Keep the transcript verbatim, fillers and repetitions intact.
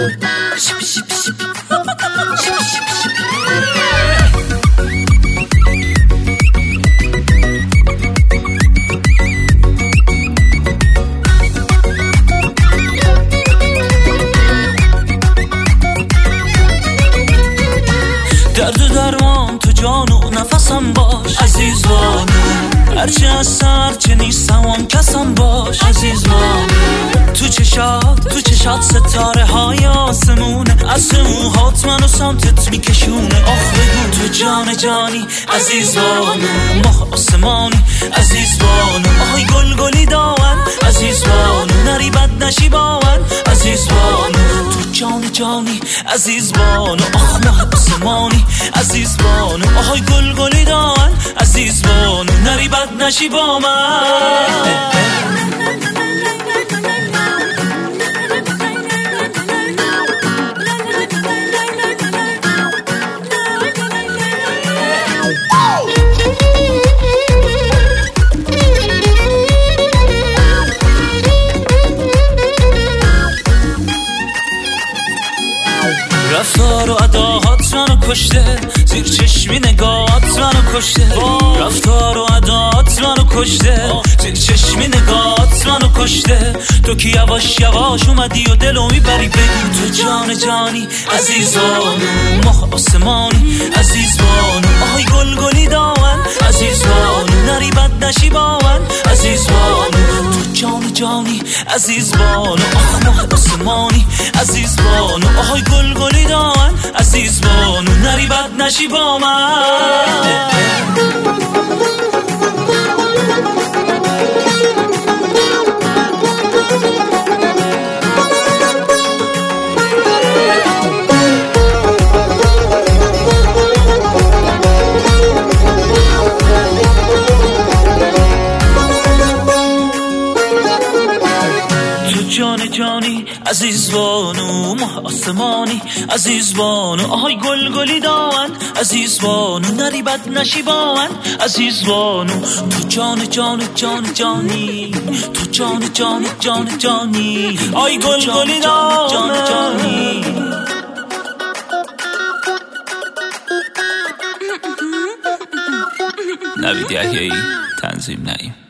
درد و درمان تو جان و نفسم باش عزیز بانو، هرچه هستم هرچه نیستم آن کسم باش عزیز بانو. تو چشات تو چشات ستاره های آسمونه، از موهات منو سمتت میکشونه. آخ بگو تو جان جانی عزیز بانو، ماه آسمانی عزیز بانو. آهای گل گلی داون عزیز بانو، نری بد نشی باون عزیز بانو. تو جان جانی عزیز بانو، آخ ماه آسمانی عزیز بانو. آهای گل گلی داون عزیز بانو، نری بد نشی با من. رفتار و اداهات منو کشته، زیر چشمی نگاهات منو کشته. رفتار و اداهات منو کشته، زیر چشمی نگاهات منو کشته. تو که یواش یواش اومدی و دلو میبری. بگو تو جان جانی عزیز بانو، ماه آسمانی عزیز بانو. آهای گل گلی داون عزیز بانو، نری بد نشی باون عزیز بانو. تو جان جانی عزیز بانو، آخ ماه آسمانی عزیز بانو. آهای گل گلی داون عزیز بانو، نری بد نشی با من. جان جانی عزیز بانو، ماه آسمانی عزیز بانو. آهای گل گلی داون عزیز بانو، نری بد نشی با من عزیز بانو. تو جان جان جان جانی، تو جان جان جان جانی. آی گل گلی داون جان جانی. نوید یحیایی، تنظیم نعیم.